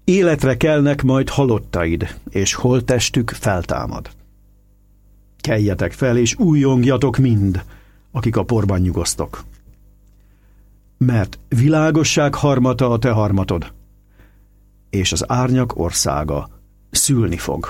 Életre kelnek majd halottaid, és holttestük feltámad. Keljetek fel, és újjongjatok mind, akik a porban nyugosztok. Mert világosság harmata a te harmatod, és az árnyak országa szülni fog.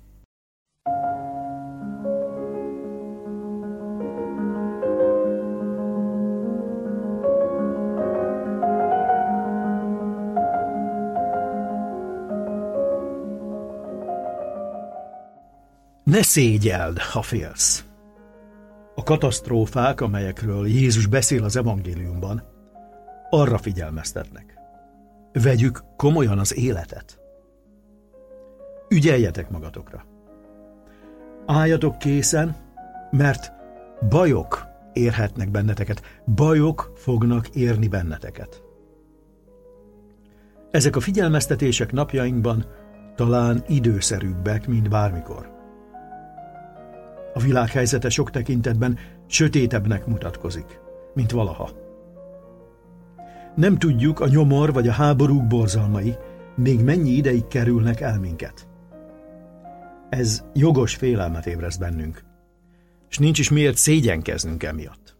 Ne szégyeld, ha félsz. A katasztrófák, amelyekről Jézus beszél az evangéliumban, arra figyelmeztetnek. Vegyük komolyan az életet. Ügyeljetek magatokra. Álljatok készen, mert bajok érhetnek benneteket, bajok fognak érni benneteket. Ezek a figyelmeztetések napjainkban talán időszerűbbek, mint bármikor. A világ helyzete sok tekintetben sötétebbnek mutatkozik, mint valaha. Nem tudjuk, a nyomor vagy a háborúk borzalmai még mennyi ideig kerülnek el minket. Ez jogos félelmet ébreszt bennünk, és nincs is miért szégyenkeznünk emiatt.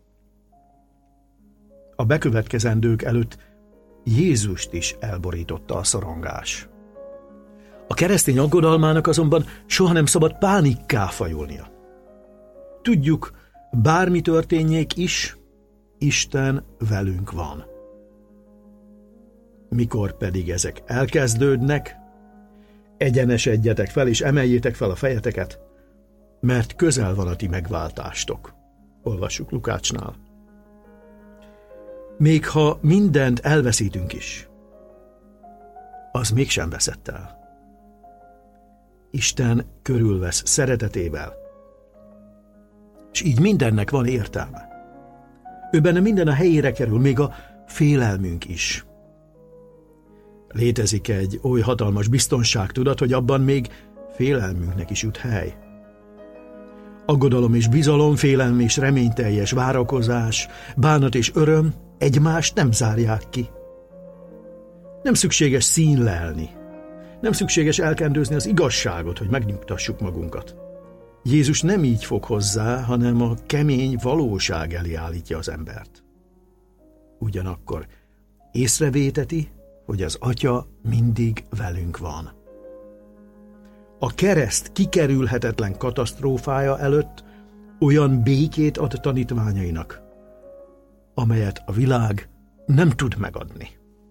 A bekövetkezendők előtt Jézust is elborította a szorongás. A keresztény aggodalmának azonban soha nem szabad pánikká fajulnia. Tudjuk, bármi történjék is, Isten velünk van. Mikor pedig ezek elkezdődnek, egyenesedjetek fel és emeljétek fel a fejeteket, mert közel van a ti megváltástok. Olvassuk Lukácsnál. Még ha mindent elveszítünk is, az mégsem veszett el. Isten körülvesz szeretetével, és így mindennek van értelme. Ő benne minden a helyére kerül, még a félelmünk is. Létezik egy oly hatalmas biztonságtudat, hogy abban még félelmünknek is jut hely. Aggodalom és bizalom, félelem és reményteljes várakozás, bánat és öröm egymást nem zárják ki. Nem szükséges színlelni, nem szükséges elkendőzni az igazságot, hogy megnyugtassuk magunkat. Jézus nem így fog hozzá, hanem a kemény valóság elé állítja az embert. Ugyanakkor észrevéteti, hogy az Atya mindig velünk van. A kereszt kikerülhetetlen katasztrófája előtt olyan békét ad tanítványainak, amelyet a világ nem tud megadni.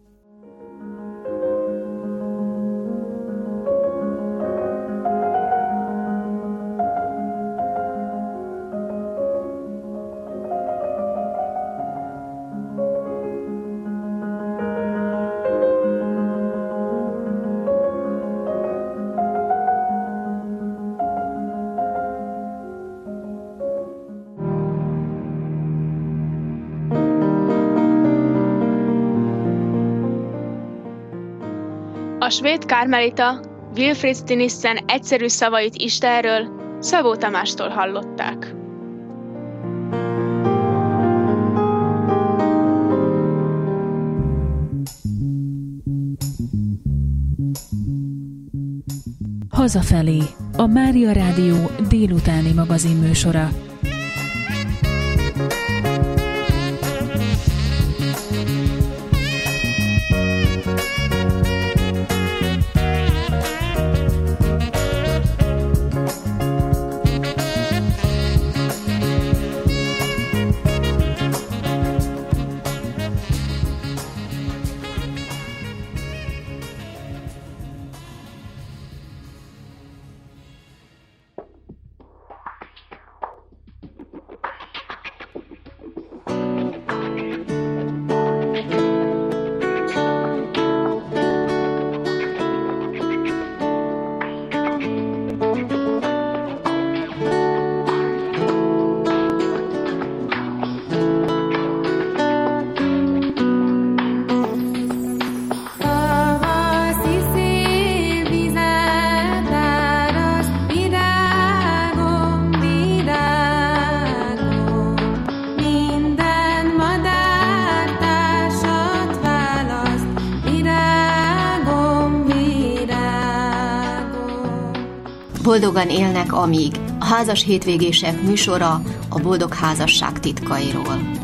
A svéd kármelita Wilfrid Stinissen egyszerű szavait Istenről Szabó Tamástól hallották. Hazafelé, a Mária Rádió délutáni magazinműsora. Boldogan élnek, amíg a házas hétvégések műsora a boldog házasság titkairól.